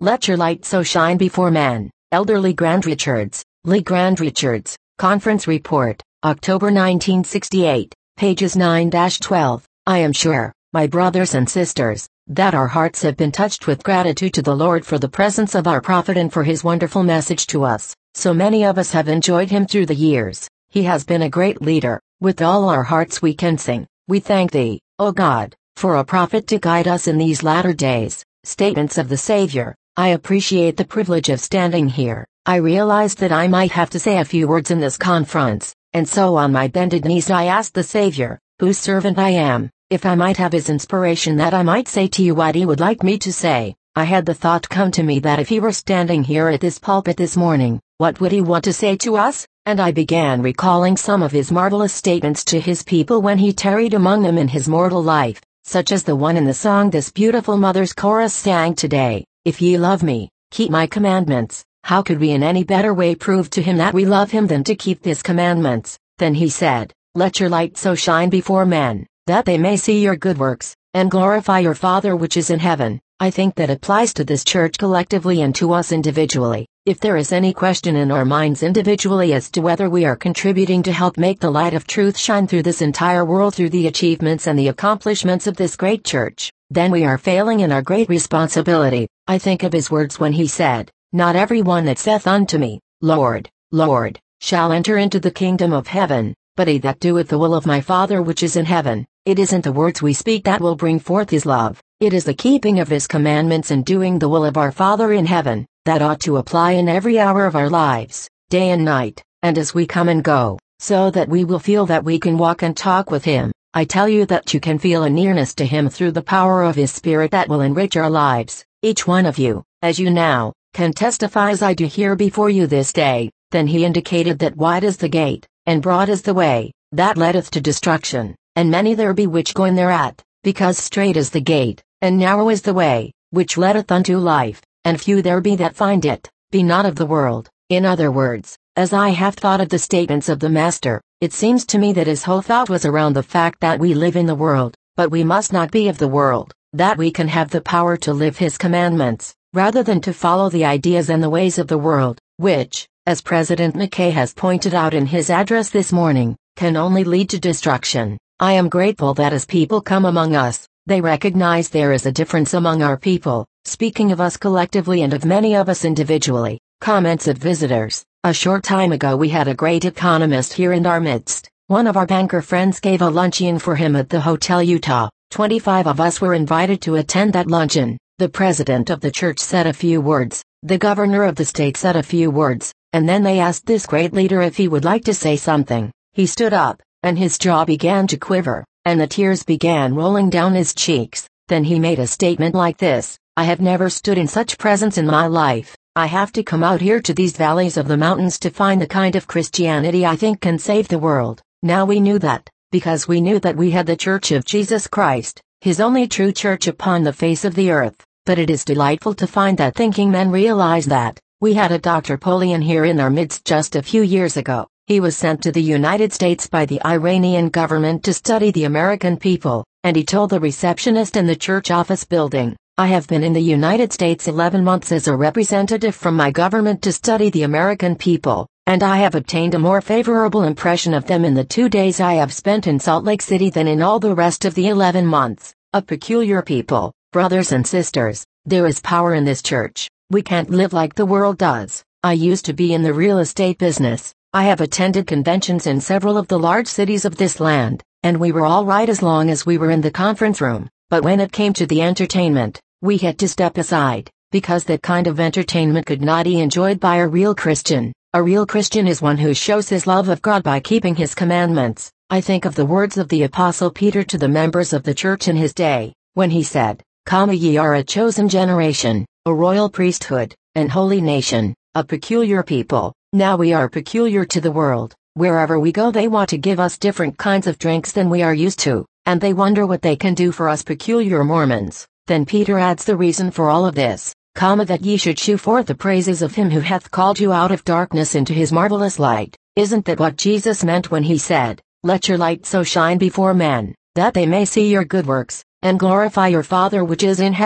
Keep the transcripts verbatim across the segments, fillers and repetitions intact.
Let your light so shine before men. Elder Lee Grand Richards, Lee Grand Richards, Conference Report, October nineteen sixty-eight, pages nine to twelve. I am sure, my brothers and sisters, that our hearts have been touched with gratitude to the Lord for the presence of our prophet and for his wonderful message to us. So many of us have enjoyed him through the years. He has been a great leader. With all our hearts we can sing, "We thank thee, O God, for a prophet to guide us in these latter days." Statements of the Savior. I appreciate the privilege of standing here. I realized that I might have to say a few words in this conference, and so on my bended knees I asked the Savior, whose servant I am, if I might have his inspiration that I might say to you what he would like me to say. I had the thought come to me that if he were standing here at this pulpit this morning, what would he want to say to us? And I began recalling some of his marvelous statements to his people when he tarried among them in his mortal life, such as the one in the song this beautiful mother's chorus sang today, "If ye love me, keep my commandments." How could we in any better way prove to him that we love him than to keep his commandments? Then he said, "Let your light so shine before men, that they may see your good works, and glorify your Father which is in heaven." I think that applies to this church collectively and to us individually. If there is any question in our minds individually as to whether we are contributing to help make the light of truth shine through this entire world through the achievements and the accomplishments of this great church, then we are failing in our great responsibility. I think of his words when he said, "Not every one that saith unto me, Lord, Lord, shall enter into the kingdom of heaven, but he that doeth the will of my Father which is in heaven." It isn't the words we speak that will bring forth his love. It is the keeping of his commandments and doing the will of our Father in heaven, that ought to apply in every hour of our lives, day and night, and as we come and go, so that we will feel that we can walk and talk with him. I tell you that you can feel a nearness to him through the power of his Spirit that will enrich our lives. Each one of you, as you now, can testify as I do here before you this day. Then he indicated that wide is the gate, and broad is the way, that leadeth to destruction, and many there be which go in thereat, because strait is the gate, and narrow is the way, which leadeth unto life, and few there be that find it. Be not of the world. In other words, as I have thought of the statements of the Master, it seems to me that his whole thought was around the fact that we live in the world, but we must not be of the world, that we can have the power to live his commandments, rather than to follow the ideas and the ways of the world, which, as President McKay has pointed out in his address this morning, can only lead to destruction. I am grateful that as people come among us, they recognize there is a difference among our people, speaking of us collectively and of many of us individually. Comments of visitors. A short time ago we had a great economist here in our midst. One of our banker friends gave a luncheon for him at the Hotel Utah. twenty-five of us were invited to attend that luncheon. The president of the church said a few words, the governor of the state said a few words, and then they asked this great leader if he would like to say something. He stood up, and his jaw began to quiver, and the tears began rolling down his cheeks. Then he made a statement like this: "I have never stood in such presence in my life. I have to come out here to these valleys of the mountains to find the kind of Christianity I think can save the world." Now we knew that, because we knew that we had the Church of Jesus Christ, his only true church upon the face of the earth. But it is delightful to find that thinking men realize that. We had a Doctor Polian here in our midst just a few years ago. He was sent to the United States by the Iranian government to study the American people, and he told the receptionist in the church office building, "I have been in the United States eleven months as a representative from my government to study the American people, and I have obtained a more favorable impression of them in the two days I have spent in Salt Lake City than in all the rest of the eleven months. A peculiar people, brothers and sisters. There is power in this church. We can't live like the world does. I used to be in the real estate business. I have attended conventions in several of the large cities of this land, and we were all right as long as we were in the conference room. But when it came to the entertainment, we had to step aside, because that kind of entertainment could not be enjoyed by a real Christian. A real Christian is one who shows his love of God by keeping his commandments." I think of the words of the Apostle Peter to the members of the church in his day, when he said, "Come, ye are a chosen generation, a royal priesthood, an holy nation, a peculiar people." Now we are peculiar to the world. Wherever we go they want to give us different kinds of drinks than we are used to, and they wonder what they can do for us peculiar Mormons. Then Peter adds the reason for all of this, comma, that ye should shew forth the praises of him who hath called you out of darkness into his marvelous light. Isn't that what Jesus meant when he said, "Let your light so shine before men, that they may see your good works, and glorify your Father which is in heaven"?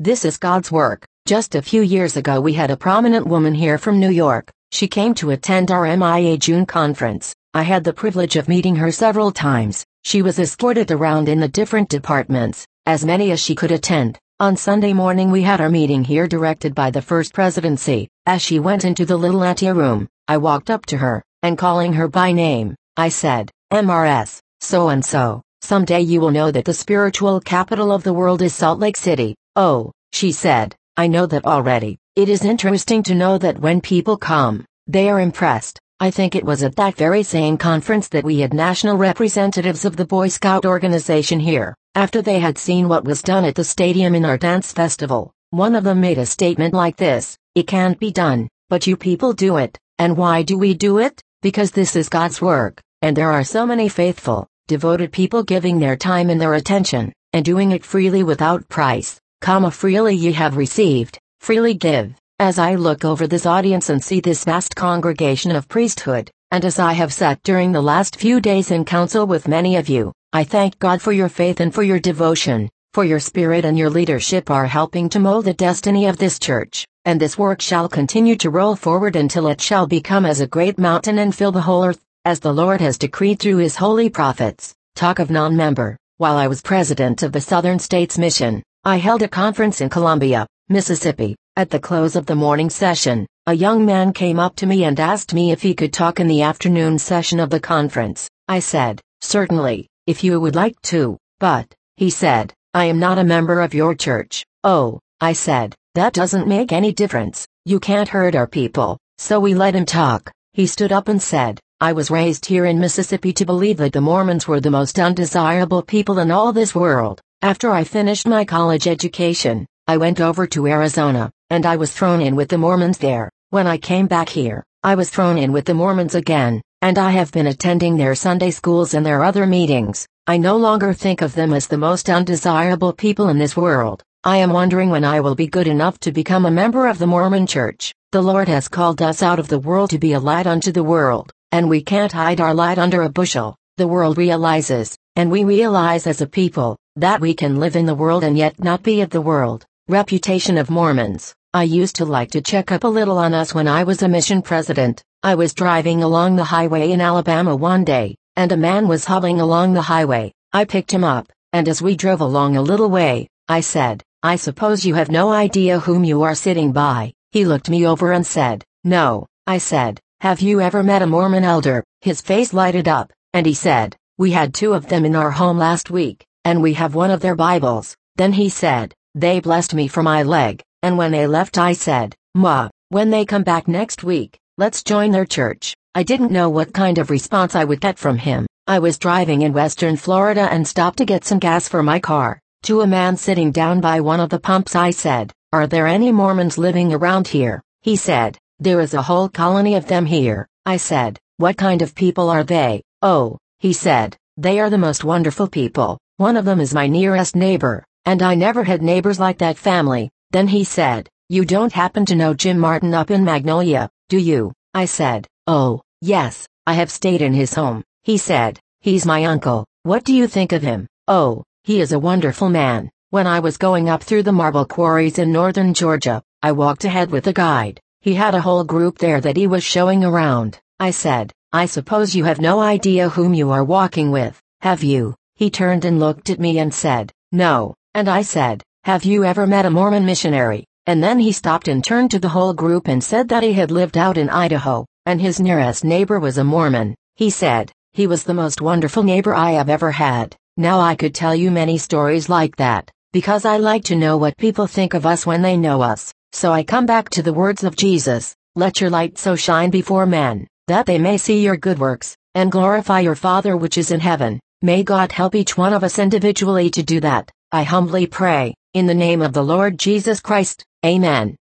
This is God's work. Just a few years ago we had a prominent woman here from New York. She came to attend our M I A June conference. I had the privilege of meeting her several times. She was escorted around in the different departments, as many as she could attend. On Sunday morning we had our meeting here directed by the First Presidency. As she went into the little anteroom, I walked up to her, and calling her by name, I said, M R S, so-and-so, someday you will know that the spiritual capital of the world is Salt Lake City. Oh, she said, I know that already. It is interesting to know that when people come, they are impressed. I think it was at that very same conference that we had national representatives of the Boy Scout organization here. After they had seen what was done at the stadium in our dance festival, one of them made a statement like this: it can't be done, but you people do it. And why do we do it? Because this is God's work, and there are so many faithful, devoted people giving their time and their attention, and doing it freely without price. Come, freely ye have received, freely give. As I look over this audience and see this vast congregation of priesthood, and as I have sat during the last few days in council with many of you, I thank God for your faith and for your devotion, for your spirit and your leadership are helping to mold the destiny of this church, and this work shall continue to roll forward until it shall become as a great mountain and fill the whole earth, as the Lord has decreed through his holy prophets. Talk of non-member. While I was president of the Southern States Mission, I held a conference in Columbia, Mississippi. At the close of the morning session, a young man came up to me and asked me if he could talk in the afternoon session of the conference. I said, certainly, if you would like to, but, he said, I am not a member of your church. Oh, I said, that doesn't make any difference. You can't hurt our people. So we let him talk. He stood up and said, I was raised here in Mississippi to believe that the Mormons were the most undesirable people in all this world. After I finished my college education, I went over to Arizona, and I was thrown in with the Mormons there. When I came back here, I was thrown in with the Mormons again, and I have been attending their Sunday schools and their other meetings. I no longer think of them as the most undesirable people in this world. I am wondering when I will be good enough to become a member of the Mormon Church. The Lord has called us out of the world to be a light unto the world, and we can't hide our light under a bushel. The world realizes, and we realize as a people, that we can live in the world and yet not be of the world. Reputation of Mormons. I used to like to check up a little on us when I was a mission president. I was driving along the highway in Alabama one day, and a man was hobbling along the highway. I picked him up, and as we drove along a little way, I said, I suppose you have no idea whom you are sitting by. He looked me over and said, no. I said, have you ever met a Mormon elder? His face lighted up, and he said, we had two of them in our home last week, and we have one of their Bibles. Then he said, they blessed me for my leg, and when they left I said, Ma, when they come back next week, let's join their church. I didn't know what kind of response I would get from him. I was driving in western Florida and stopped to get some gas for my car. To a man sitting down by one of the pumps I said, are there any Mormons living around here? He said, there is a whole colony of them here. I said, what kind of people are they? Oh, he said, they are the most wonderful people. One of them is my nearest neighbor. And I never had neighbors like that family. Then he said, you don't happen to know Jim Martin up in Magnolia, do you? I said, oh, yes, I have stayed in his home. He said, he's my uncle. What do you think of him? Oh, he is a wonderful man. When I was going up through the marble quarries in northern Georgia, I walked ahead with a guide. He had a whole group there that he was showing around. I said, I suppose you have no idea whom you are walking with, have you? He turned and looked at me and said, no. And I said, have you ever met a Mormon missionary? And then he stopped and turned to the whole group and said that he had lived out in Idaho, and his nearest neighbor was a Mormon. He said, he was the most wonderful neighbor I have ever had. Now I could tell you many stories like that, because I like to know what people think of us when they know us. So I come back to the words of Jesus, let your light so shine before men, that they may see your good works, and glorify your Father which is in heaven. May God help each one of us individually to do that. I humbly pray, in the name of the Lord Jesus Christ, Amen.